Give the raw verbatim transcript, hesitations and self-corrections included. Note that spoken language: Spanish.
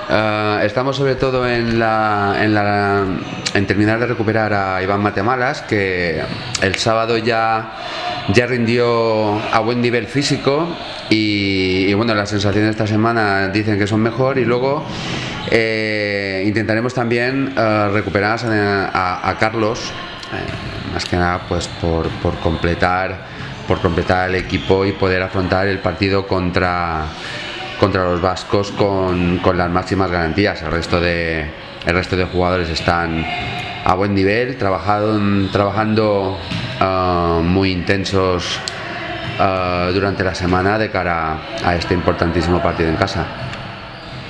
Uh, estamos sobre todo en la, en la en terminar de recuperar a Iván Matemalas, que el sábado ya ya rindió a buen nivel físico y, y bueno, las sensaciones de esta semana dicen que son mejor, y luego eh, intentaremos también uh, recuperar a, a, a Carlos, eh, más que nada pues por, por completar por completar el equipo y poder afrontar el partido contra contra los vascos con, con las máximas garantías. El resto de el resto de jugadores están a buen nivel, trabajado, trabajando uh, muy intensos uh, durante la semana de cara a este importantísimo partido en casa.